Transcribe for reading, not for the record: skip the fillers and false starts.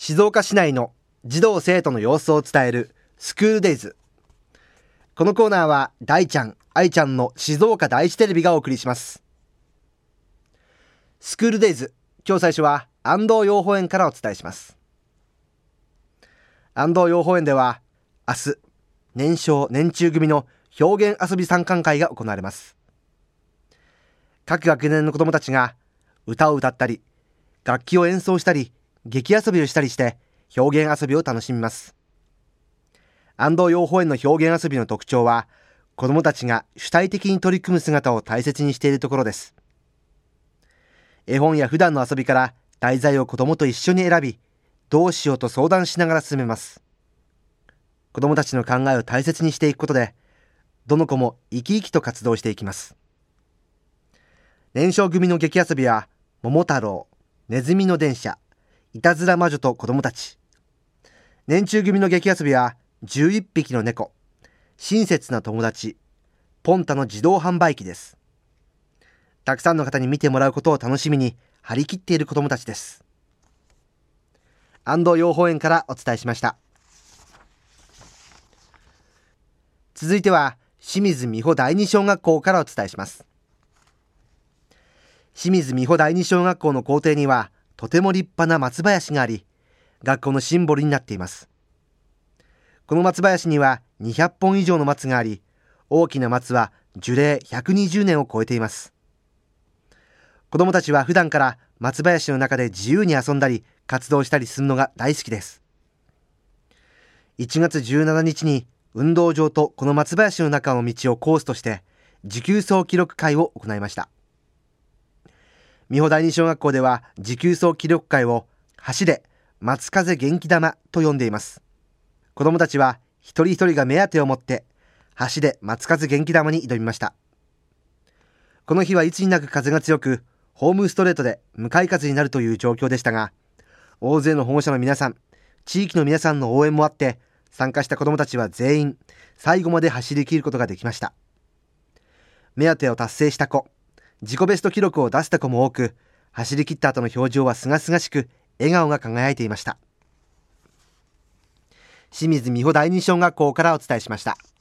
静岡市内の児童生徒の様子を伝えるスクールデイズ。このコーナーは大ちゃん、愛ちゃんの静岡第一テレビがお送りします。スクールデイズ、今日最初は安藤養蜂園からお伝えします。安藤養蜂園では明日、年少年中組の表現遊び参観会が行われます。各学年の子どもたちが歌を歌ったり、楽器を演奏したり、劇遊びをしたりして表現遊びを楽しみます。安藤養蜂園の表現遊びの特徴は、子どもたちが主体的に取り組む姿を大切にしているところです。絵本や普段の遊びから題材を子どもと一緒に選び、どうしようと相談しながら進めます。子どもたちの考えを大切にしていくことで、どの子も生き生きと活動していきます。年少組の劇遊びは、桃太郎、ネズミの電車、いたずら魔女と子どもたち。年中組の劇遊びは、11匹の猫、親切な友達、ポンタの自動販売機です。たくさんの方に見てもらうことを楽しみに張り切っている子どもたちです。安藤養蜂園からお伝えしました。続いては清水美穂第二小学校からお伝えします。清水美穂第二小学校の校庭にはとても立派な松林があり、学校のシンボルになっています。この松林には200本以上の松があり、大きな松は樹齢120年を超えています。子どもたちは普段から松林の中で自由に遊んだり活動したりするのが大好きです。1月17日に運動場とこの松林の中の道をコースとして持久走記録会を行いました。美穂第二小学校では持久走記録会を走れ松風元気玉と呼んでいます。子どもたちは一人一人が目当てを持って走れ松風元気玉に挑みました。この日はいつになく風が強く、ホームストレートで向かい風になるという状況でしたが、大勢の保護者の皆さん、地域の皆さんの応援もあって、参加した子どもたちは全員最後まで走り切ることができました。目当てを達成した子、自己ベスト記録を出した子も多く、走り切った後の表情はすがすがしく、笑顔が輝いていました。清水美穂第二小学校からお伝えしました。